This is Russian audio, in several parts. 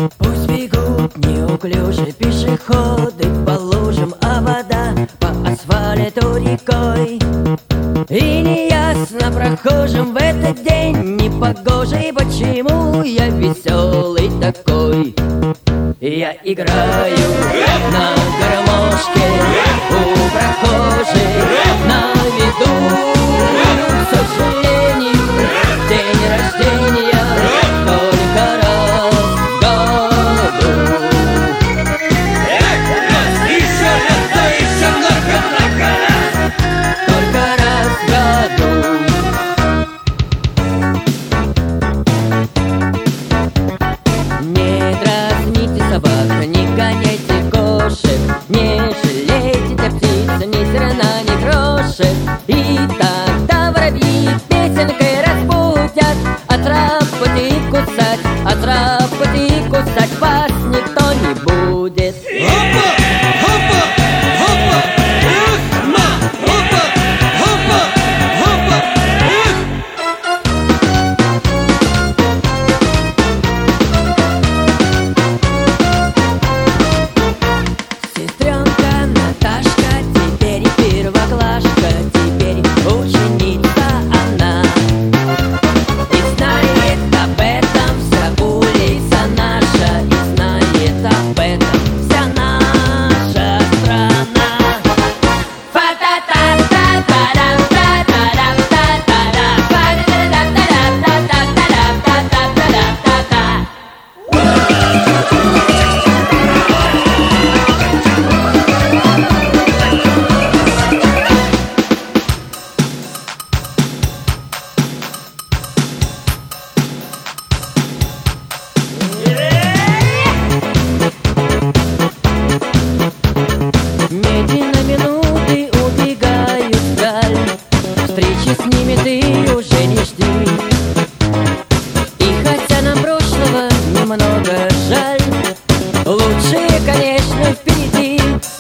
Пусть бегут неуклюже пешеходы по лужам, а вода по асфальту рекой. И неясно прохожим в этот день непогожий, почему я веселый такой. Я играю на гармошке у прохожих на виду. К сожалению, день рождения только раз в году. Еще раз, да еще много раз. Только раз в году. Не дразните собак, не гоняйте кошек, не жалейте птиц, ни зерна, ни грошек. И тогда воробьи песенкой разбудят, оцарапать и кусать вас никто не будет. Опа, опа, опа, эх, ма, опа, опа, опа, эх. Сестренка Наташка теперь первоклашка, теперь ученица она. И знает об этом вся улица наша, и знает об этом вся наша страна. Медленно минуты убегают вдаль, встречи с ними ты уже не жди. И хотя нам прошлого немного жаль, лучшее, конечно, впереди.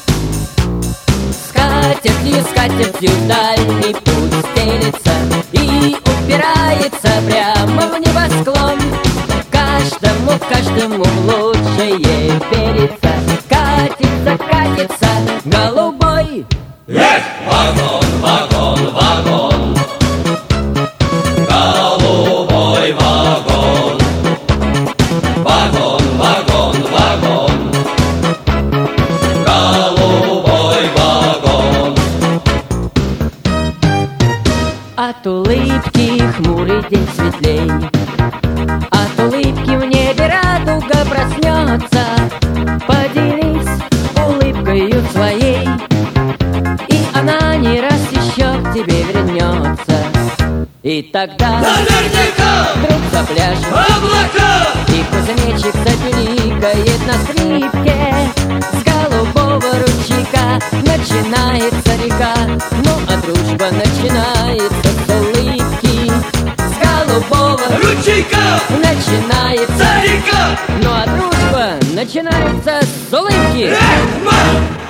Скатертью дальний путь стелется и упирается прямо в небосклон. Каждому лучшее верится. Катится голубой. Эх, вагон, вагон, вагон, голубой вагон, вагон, вагон, вагон, голубой вагон. От улыбки хмурый день светлей, от улыбки в небе радуга проснется. Поделись улыбкою своей, и она не раз еще к тебе вернется. И тогда Наверняка вдруг запляшет облака, и кузнечик запеликает на скрипке. С голубого ручейка начинается река, ну а дружба начинается с улыбки. С голубого ручейка, начинается река. ну а дружба начинается с улыбки. Эх, ма,